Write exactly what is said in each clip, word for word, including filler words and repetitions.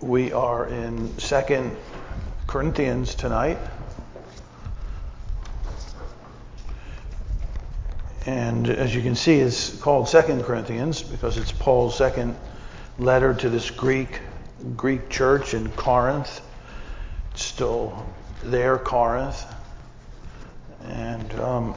We are in Second Corinthians tonight. And as you can see, it's called Second Corinthians because it's Paul's second letter to this Greek Greek church in Corinth. It's still there, Corinth. And um,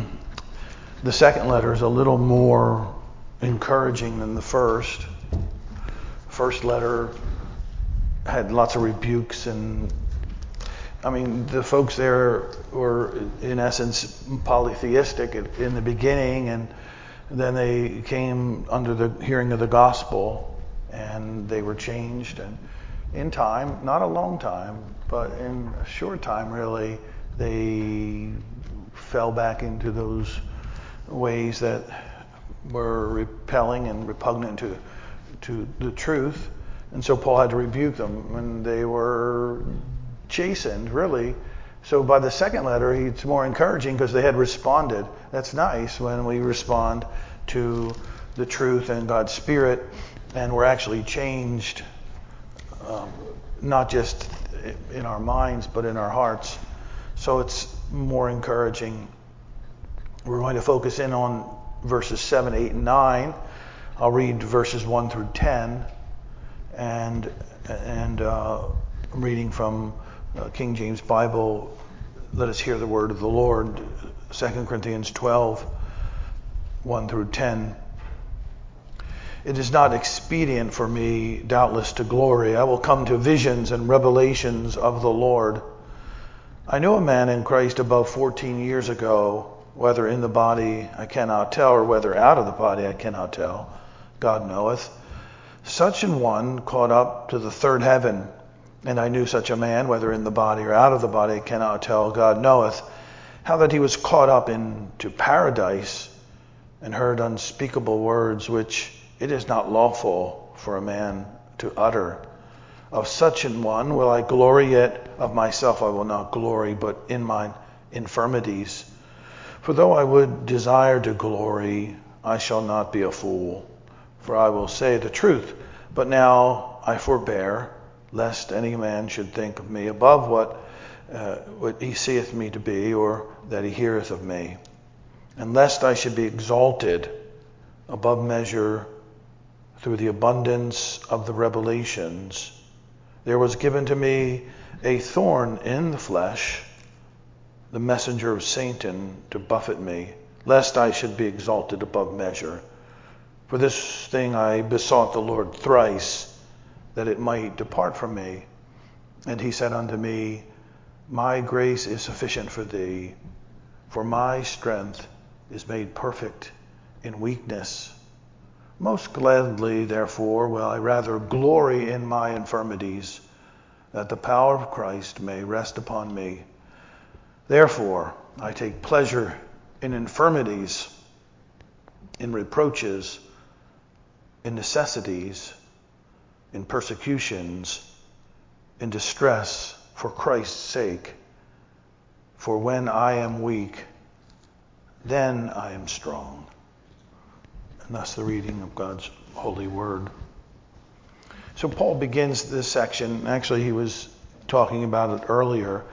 the second letter is a little more encouraging than the first. First letter had lots of rebukes, and I mean the folks there were in essence polytheistic in the beginning, and then they came under the hearing of the gospel and they were changed, and in time, not a long time, but in a short time really, they fell back into those ways that were repelling and repugnant to to the truth. And so Paul had to rebuke them, and they were chastened, really. So by the second letter, it's more encouraging because they had responded. That's nice when we respond to the truth and God's Spirit, and we're actually changed, um, not just in our minds, but in our hearts. So it's more encouraging. We're going to focus in on verses seven, eight, and nine. I'll read verses one through ten. And and uh, I'm reading from uh, King James Bible. Let us hear the word of the Lord. Second Corinthians twelve, one through ten. It is not expedient for me, doubtless, to glory. I will come to visions and revelations of the Lord. I knew a man in Christ above fourteen years ago, whether in the body I cannot tell, or whether out of the body I cannot tell. God knoweth. Such an one caught up to the third heaven, and I knew such a man, whether in the body or out of the body, I cannot tell, God knoweth, how that he was caught up into paradise, and heard unspeakable words, which it is not lawful for a man to utter. Of such an one will I glory, yet of myself I will not glory, but in mine infirmities. For though I would desire to glory, I shall not be a fool. For I will say the truth, but now I forbear, lest any man should think of me above what uh, what he seeth me to be, or that he heareth of me. And lest I should be exalted above measure through the abundance of the revelations, there was given to me a thorn in the flesh, the messenger of Satan, to buffet me, lest I should be exalted above measure. For this thing I besought the Lord thrice, that it might depart from me. And he said unto me, My grace is sufficient for thee, for my strength is made perfect in weakness. Most gladly, therefore, will I rather glory in my infirmities, that the power of Christ may rest upon me. Therefore, I take pleasure in infirmities, in reproaches, in necessities, in persecutions, in distress, for Christ's sake. For when I am weak, then I am strong. And that's the reading of God's holy word. So Paul begins this section, actually he was talking about it earlier,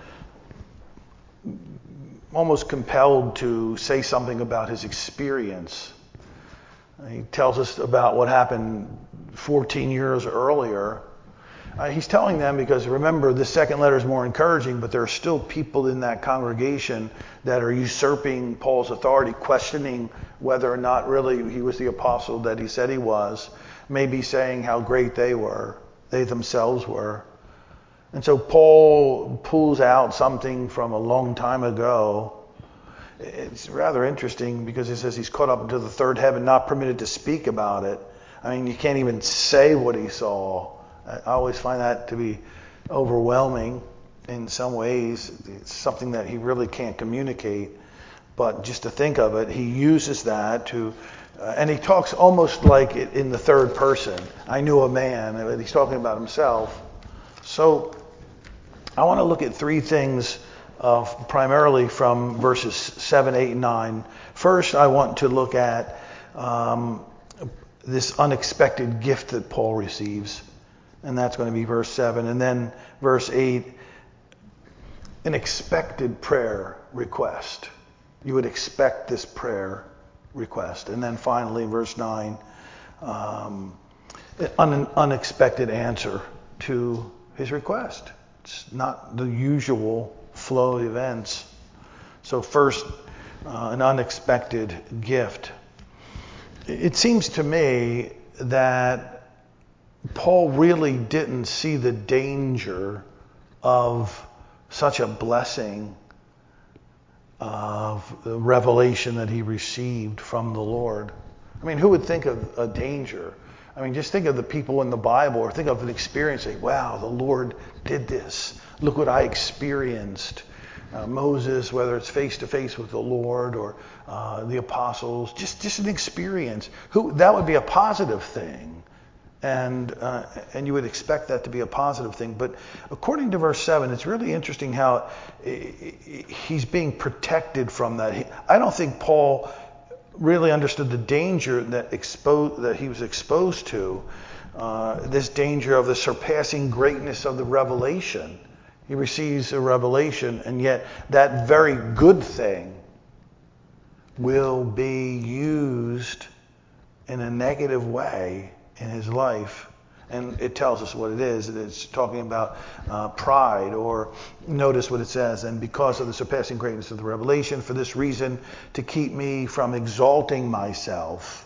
almost compelled to say something about his experience. He tells us about what happened fourteen years earlier. Uh, he's telling them because, remember, the second letter is more encouraging, but there are still people in that congregation that are usurping Paul's authority, questioning whether or not really he was the apostle that he said he was, maybe saying how great they were, they themselves were. And so Paul pulls out something from a long time ago. It's rather interesting because it says he's caught up into the third heaven, not permitted to speak about it. I mean, you can't even say what he saw. I always find that to be overwhelming in some ways. It's something that he really can't communicate. But just to think of it, he uses that to, uh, and he talks almost like it in the third person. I knew a man, he's talking about himself. So I want to look at three things Uh, primarily from verses seven, eight, and nine. First, I want to look at um, this unexpected gift that Paul receives. And that's going to be verse seven. And then verse eight, an expected prayer request. You would expect this prayer request. And then finally, verse nine, um, an unexpected answer to his request. It's not the usual flow of events. So first, uh, an unexpected gift. It seems to me that Paul really didn't see the danger of such a blessing of the revelation that he received from the Lord. I mean, who would think of a danger? I mean, just think of the people in the Bible, or think of an experience, say, wow, the Lord did this. Look what I experienced. Uh, Moses, whether it's face-to-face with the Lord or uh, the apostles, just, just an experience. Who that would be a positive thing. And uh, and you would expect that to be a positive thing. But according to verse seven, it's really interesting how he's being protected from that. He, I don't think Paul really understood the danger that expo- that he was exposed to, uh, this danger of the surpassing greatness of the revelation. He receives a revelation, and yet that very good thing will be used in a negative way in his life. And it tells us what it is. It's talking about uh, pride, or notice what it says, and because of the surpassing greatness of the revelation, for this reason, to keep me from exalting myself,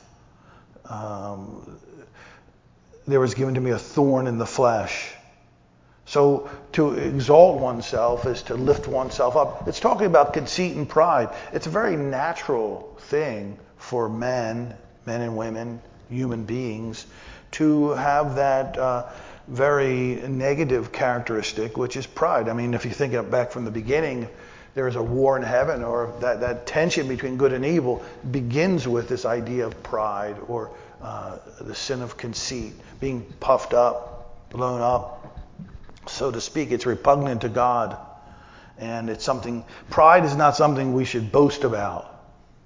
um, there was given to me a thorn in the flesh. So to exalt oneself is to lift oneself up. It's talking about conceit and pride. It's a very natural thing for men, men and women, human beings, to have that uh, very negative characteristic, which is pride. I mean, if you think of back from the beginning, there is a war in heaven, or that, that tension between good and evil begins with this idea of pride, or uh, the sin of conceit, being puffed up, blown up, so to speak. It's repugnant to God. And it's something, pride is not something we should boast about.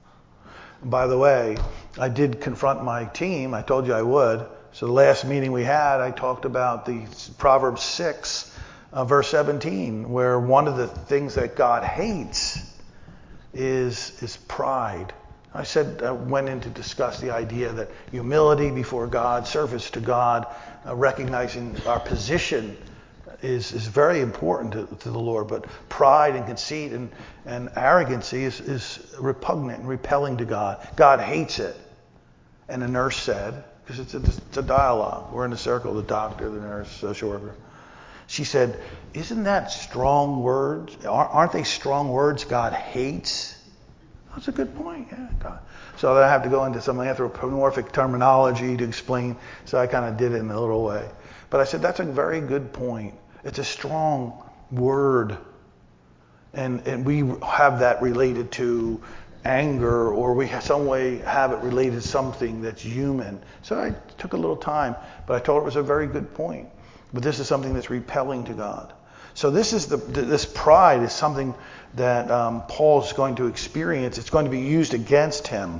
By the way, I did confront my team. I told you I would. So the last meeting we had, I talked about the Proverbs six, uh, verse seventeen, where one of the things that God hates is, is pride. I said, I went in to discuss the idea that humility before God, service to God, uh, recognizing our position is, is very important to, to the Lord. But pride and conceit and, and arrogancy is, is repugnant and repelling to God. God hates it. And the nurse said, because it's a, it's a dialogue. We're in a circle, the doctor, the nurse, social worker. She said, isn't that strong words? Aren't they strong words God hates? That's a good point. Yeah, God. So I have to go into some anthropomorphic terminology to explain. So I kind of did it in a little way. But I said, that's a very good point. It's a strong word. And, and we have that related to anger, or we have some way have it related to something that's human. So I took a little time, but I told her it was a very good point. But this is something that's repelling to God. So this is the this pride is something that um, Paul's going to experience. It's going to be used against him.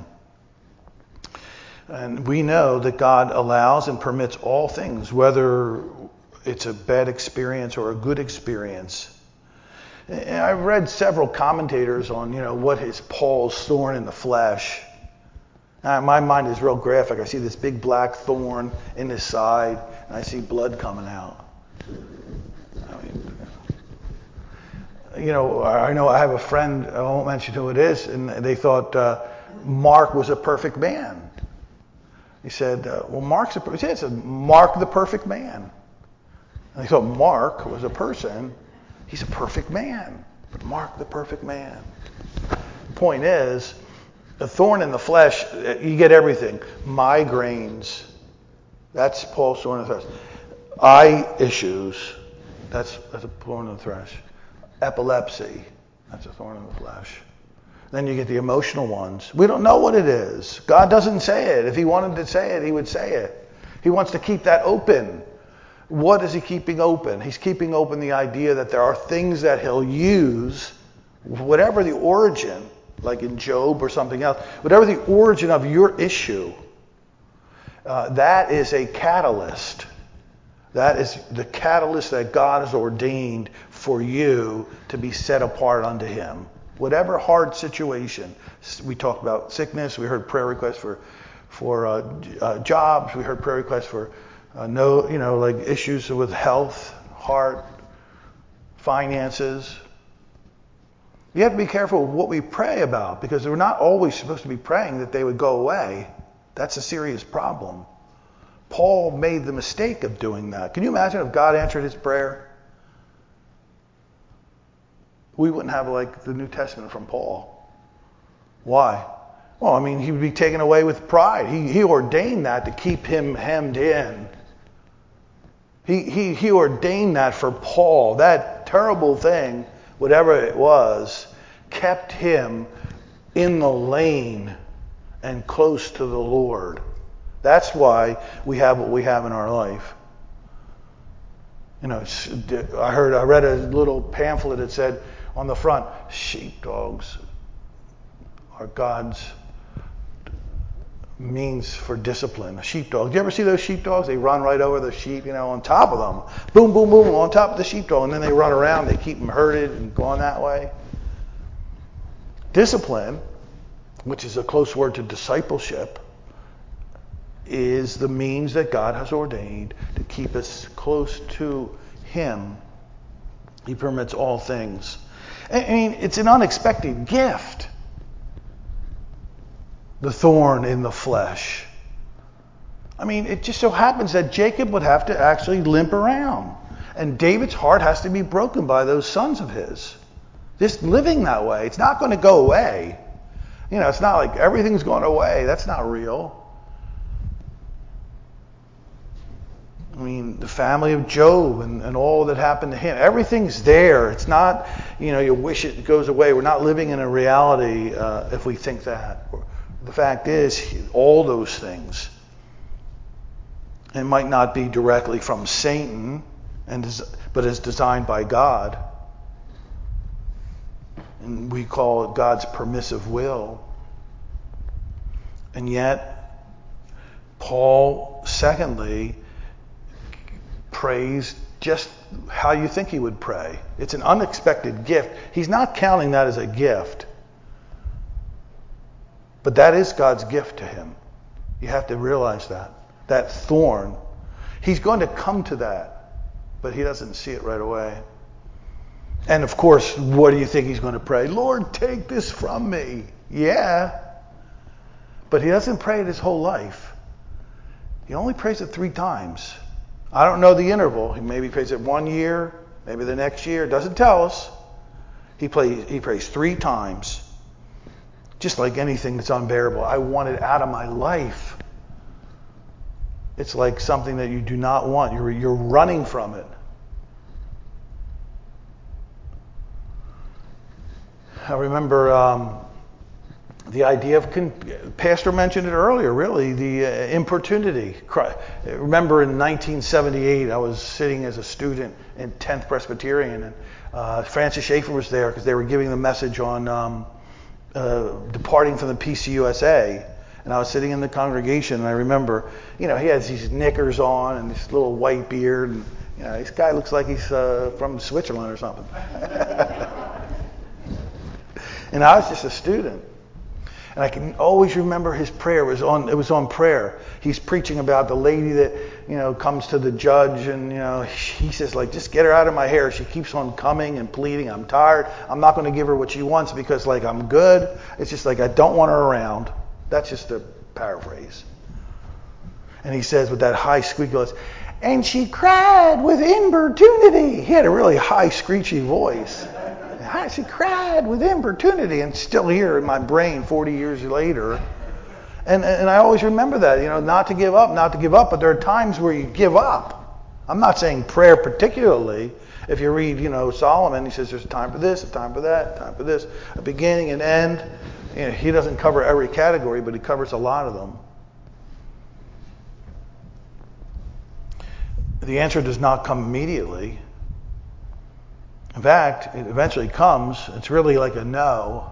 And we know that God allows and permits all things, whether it's a bad experience or a good experience. And I've read several commentators on, you know, what is Paul's thorn in the flesh. Now, my mind is real graphic. I see this big black thorn in his side, and I see blood coming out. I mean, you know, I know I have a friend, I won't mention who it is, and they thought uh, Mark was a perfect man. He said, uh, well, Mark's a perfect man. He said, Mark the perfect man. And they thought Mark was a person. He's a perfect man. But Mark the perfect man. Point is, the thorn in the flesh, you get everything. Migraines, that's Paul's thorn in the flesh. Eye issues, that's, that's a thorn in the flesh. Epilepsy, that's a thorn in the flesh. Then you get the emotional ones. We don't know what it is. God doesn't say it. If he wanted to say it, he would say it. He wants to keep that open. What is he keeping open? He's keeping open the idea that there are things that he'll use, whatever the origin, like in Job or something else, whatever the origin of your issue, uh, that is a catalyst That is the catalyst that God has ordained for you to be set apart unto him. Whatever hard situation, we talked about sickness, we heard prayer requests for for uh, uh, jobs, we heard prayer requests for uh, no, you know, like issues with health, heart, finances. You have to be careful with what we pray about, because we're not always supposed to be praying that they would go away. That's a serious problem. Paul made the mistake of doing that. Can you imagine if God answered his prayer? We wouldn't have like the New Testament from Paul. Why? Well, I mean, he would be taken away with pride. He, he ordained that to keep him hemmed in. He, he, he ordained that for Paul. That terrible thing, whatever it was, kept him in the lane and close to the Lord. That's why we have what we have in our life. You know, I heard, I read a little pamphlet that said on the front, sheepdogs are God's means for discipline. A sheepdog. Do you ever see those sheepdogs? They run right over the sheep, you know, on top of them. Boom, boom, boom, on top of the sheepdog. And then they run around. They keep them herded and going that way. Discipline, which is a close word to discipleship, is the means that God has ordained to keep us close to him. He permits all things. I mean, it's an unexpected gift. The thorn in the flesh. I mean, it just so happens that Jacob would have to actually limp around. And David's heart has to be broken by those sons of his. Just living that way. It's not going to go away. You know, it's not like everything's going away. That's not real. I mean, the family of Job and, and all that happened to him. Everything's there. It's not, you know, you wish it goes away. We're not living in a reality uh, if we think that. The fact is, all those things, it might not be directly from Satan, and but is designed by God. And we call it God's permissive will. And yet, Paul, secondly, prays just how you think he would pray. It's an unexpected gift. He's not counting that as a gift. But that is God's gift to him. You have to realize that. That thorn. He's going to come to that, but he doesn't see it right away. And of course, what do you think he's going to pray? Lord, take this from me. Yeah. But he doesn't pray it his whole life. He only prays it three times. I don't know the interval. He maybe prays it one year, maybe the next year. It doesn't tell us. He plays, he prays three times. Just like anything that's unbearable. I want it out of my life. It's like something that you do not want. You're, you're running from it. I remember um, the idea of, con- Pastor mentioned it earlier, really, the uh, importunity. Remember in nineteen seventy-eight, I was sitting as a student in tenth Presbyterian, and uh, Francis Schaeffer was there because they were giving the message on um, uh, departing from the P C U S A. And I was sitting in the congregation, and I remember, you know, he has these knickers on and this little white beard, and you know, this guy looks like he's uh, from Switzerland or something. And I was just a student. And I can always remember his prayer was on, it was on prayer. He's preaching about the lady that, you know, comes to the judge, and, you know, he says, like, just get her out of my hair. She keeps on coming and pleading. I'm tired. I'm not going to give her what she wants because, like, I'm good. It's just like, I don't want her around. That's just a paraphrase. And he says with that high squeak, goes, and she cried with importunity. He had a really high, screechy voice. She cried with importunity, and still here in my brain forty years later. And, and I always remember that, you know, not to give up, not to give up. But there are times where you give up. I'm not saying prayer particularly. If you read, you know, Solomon, he says there's a time for this, a time for that, a time for this, a beginning, an end. You know, he doesn't cover every category, but he covers a lot of them. The answer does not come immediately. In fact, it eventually comes. It's really like a no.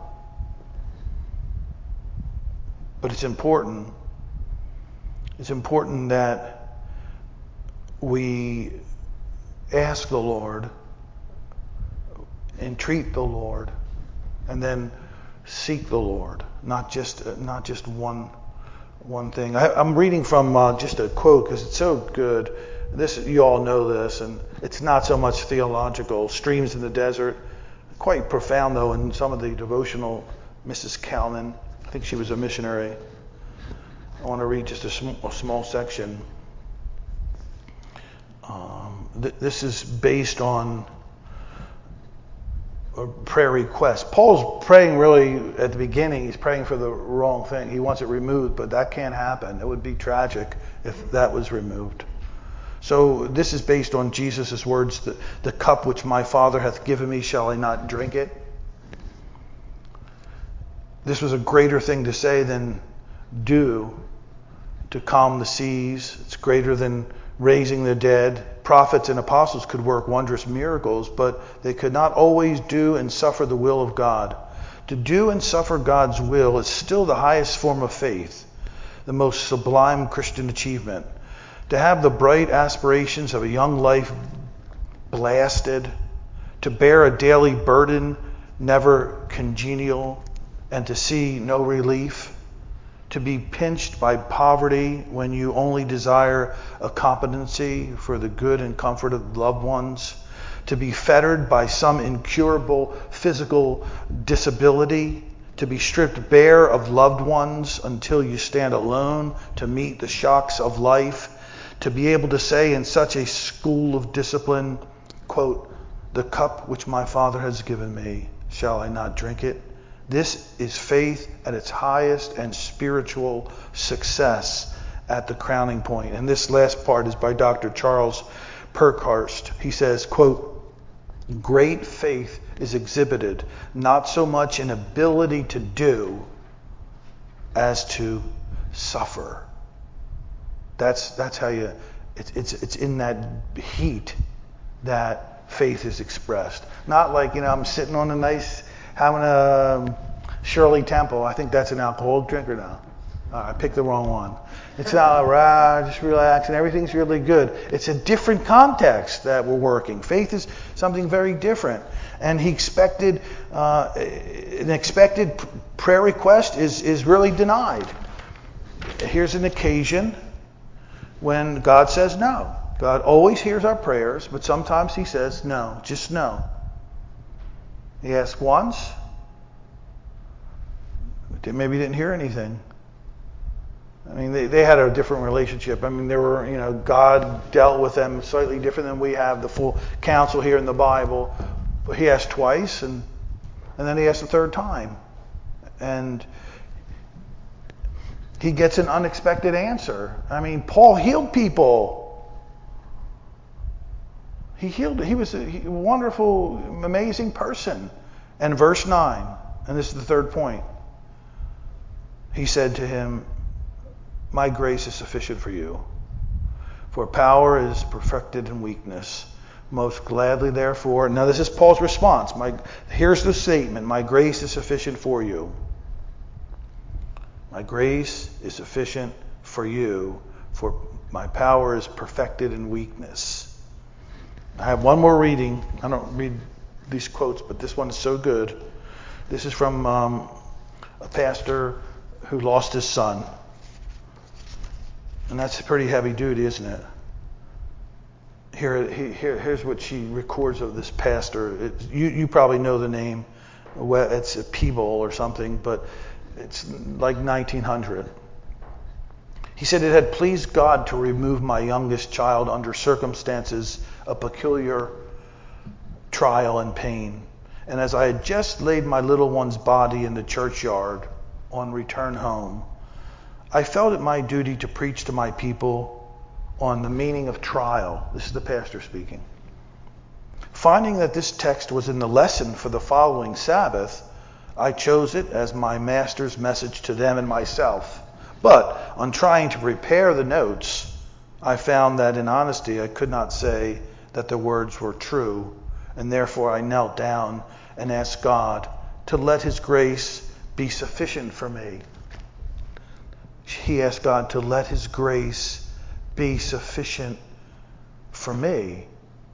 But it's important. It's important that we ask the Lord, entreat the Lord, and then seek the Lord, not just not just one one thing. I, I'm reading from uh, just a quote because it's so good. This, you all know this, and it's not so much theological. Streams in the desert, quite profound though in some of the devotional. Missus Calnan, I think she was a missionary. I want to read just a, sm- a small section. Um, th- this is based on a prayer request. Paul's praying really at the beginning. He's praying for the wrong thing. He wants it removed, but that can't happen. It would be tragic if that was removed. So this is based on Jesus' words, the, the cup which my Father hath given me, shall I not drink it? This was a greater thing to say than do, to calm the seas. It's greater than raising the dead. Prophets and apostles could work wondrous miracles, but they could not always do and suffer the will of God. To do and suffer God's will is still the highest form of faith, the most sublime Christian achievement. To have the bright aspirations of a young life blasted, to bear a daily burden never congenial, and to see no relief, to be pinched by poverty when you only desire a competency for the good and comfort of loved ones, to be fettered by some incurable physical disability, to be stripped bare of loved ones until you stand alone to meet the shocks of life, to be able to say in such a school of discipline, quote, the cup which my Father has given me, shall I not drink it? This is faith at its highest and spiritual success at the crowning point. And this last part is by Doctor Charles Parkhurst. He says, quote, great faith is exhibited not so much in ability to do as to suffer. That's that's how you, it's it's it's in that heat that faith is expressed. Not like, you know, I'm sitting on a nice, having a Shirley Temple. I think that's an alcoholic drinker now. Uh, I picked the wrong one. It's not rah, just relax and everything's really good. It's a different context that we're working. Faith is something very different. And he expected, uh, an expected prayer request is, is really denied. Here's an occasion when God says no. God always hears our prayers, but sometimes he says no, just no. He asked once, maybe didn't hear anything. I mean, they, they had a different relationship. I mean, there were, you know, God dealt with them slightly different than we have the full counsel here in the Bible. But he asked twice, and and then he asked a third time. And he gets an unexpected answer. I mean, Paul healed people. He healed. He was a wonderful, amazing person. And verse nine, and this is the third point. He said to him, my grace is sufficient for you, for power is perfected in weakness. Most gladly, therefore. Now this is Paul's response. My, here's the statement. My grace is sufficient for you. My grace is sufficient for you, for my power is perfected in weakness. I have one more reading. I don't read these quotes, but this one is so good. This is from um, a pastor who lost his son. And that's pretty heavy duty, isn't it? Here, here, here's what she records of this pastor. It, you, you probably know the name. It's a Peeble or something, but it's like nineteen hundred. He said, it had pleased God to remove my youngest child under circumstances of peculiar trial and pain. And as I had just laid my little one's body in the churchyard on return home, I felt it my duty to preach to my people on the meaning of trial. This is the pastor speaking. Finding that this text was in the lesson for the following Sabbath, I chose it as my master's message to them and myself. But on trying to prepare the notes, I found that in honesty I could not say that the words were true, and therefore I knelt down and asked God to let his grace be sufficient for me. He asked God to let his grace be sufficient for me.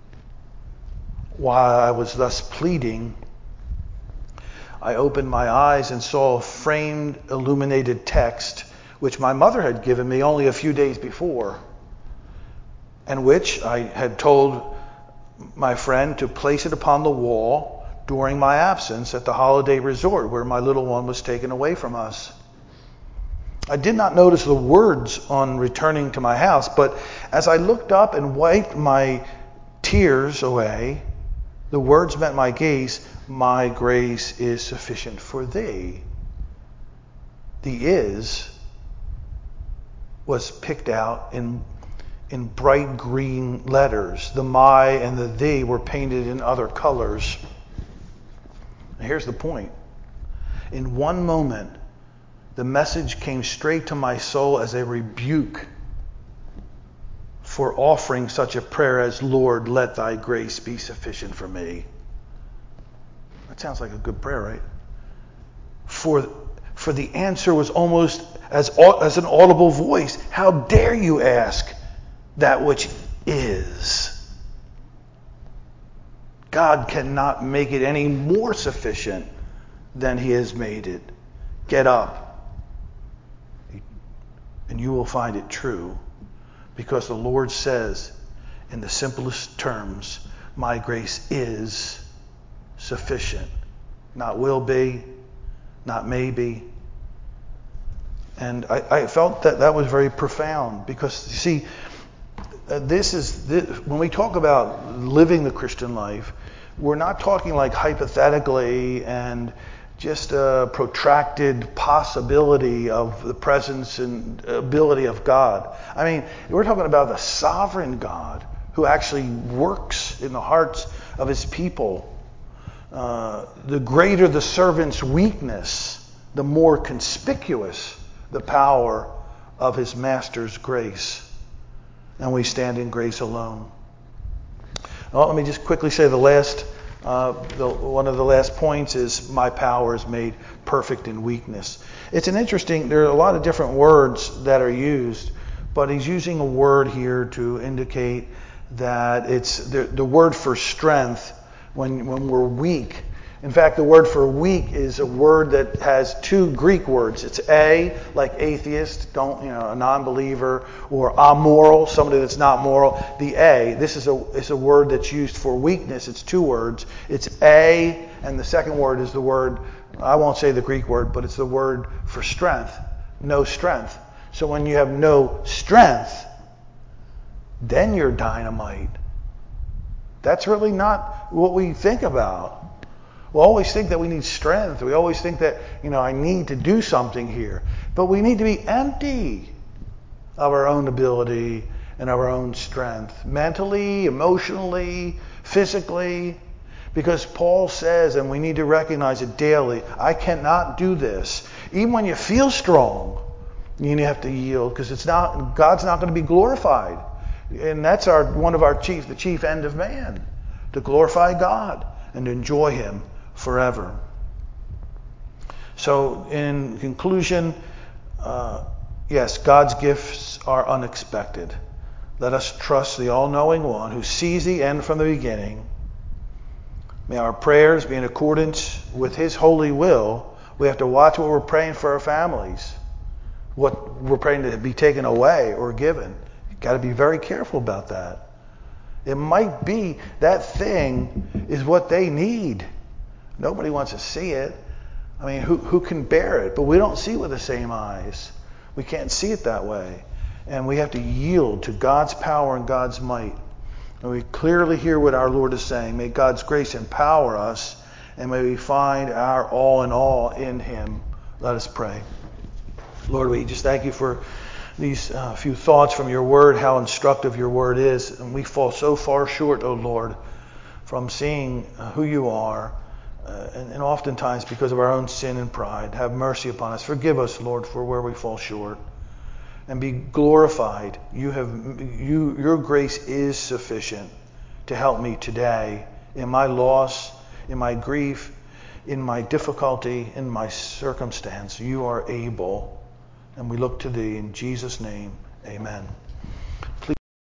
While I was thus pleading, I opened my eyes and saw a framed, illuminated text, which my mother had given me only a few days before, and which I had told my friend to place it upon the wall during my absence at the holiday resort where my little one was taken away from us. I did not notice the words on returning to my house, but as I looked up and wiped my tears away, the words met my gaze, "My grace is sufficient for thee." The "is" was picked out in, in bright green letters. The "my" and the "thee" were painted in other colors. Now here's the point. In one moment, the message came straight to my soul as a rebuke for offering such a prayer as, "Lord, let thy grace be sufficient for me." That sounds like a good prayer, right? For, for the answer was almost as, as an audible voice. How dare you ask that which is? God cannot make it any more sufficient than he has made it. Get up, and you will find it true, because the Lord says in the simplest terms, "My grace is sufficient." Not will be, not maybe. And I, I felt that that was very profound, because you see, uh, this is this, when we talk about living the Christian life, we're not talking like hypothetically and just a protracted possibility of the presence and ability of God. I mean, we're talking about the sovereign God who actually works in the hearts of his people. Uh, the greater the servant's weakness, the more conspicuous the power of his master's grace. And we stand in grace alone. Well, let me just quickly say the last Uh, the, one of the last points is, my power is made perfect in weakness. It's an interesting, there are a lot of different words that are used, but he's using a word here to indicate that it's the, the word for strength when, when we're weak. In fact, the word for weak is a word that has two Greek words. It's a, like atheist, don't, you know, a non-believer, or amoral, somebody that's not moral. The a, this is a, is a word that's used for weakness. It's two words. It's a, and the second word is the word, I won't say the Greek word, but it's the word for strength. No strength. So when you have no strength, then you're dynamite. That's really not what we think about. We always think that we need strength. We always think that, you know, I need to do something here. But we need to be empty of our own ability and of our own strength. Mentally, emotionally, physically. Because Paul says, and we need to recognize it daily, I cannot do this. Even when you feel strong, you have to yield, because it's not, God's not going to be glorified. And that's our one of our chief, the chief end of man, to glorify God and to enjoy him forever. So in conclusion, uh, yes, God's gifts are unexpected. Let us trust the all-knowing one who sees the end from the beginning. May our prayers be in accordance with his holy will. We have to watch what we're praying for our families, what we're praying to be taken away or given. You've got to be very careful about that. It might be that thing is what they need. Nobody wants to see it. I mean, who, who can bear it? But we don't see it with the same eyes. We can't see it that way. And we have to yield to God's power and God's might. And we clearly hear what our Lord is saying. May God's grace empower us, and may we find our all in all in him. Let us pray. Lord, we just thank you for these uh, few thoughts from your word, how instructive your word is. And we fall so far short, O Lord, from seeing uh, who you are. Uh, and, and oftentimes because of our own sin and pride. Have mercy upon us. Forgive us, Lord, for where we fall short. And be glorified. You have you your grace is sufficient to help me today in my loss, in my grief, in my difficulty, in my circumstance. You are able. And we look to thee in Jesus' name. Amen.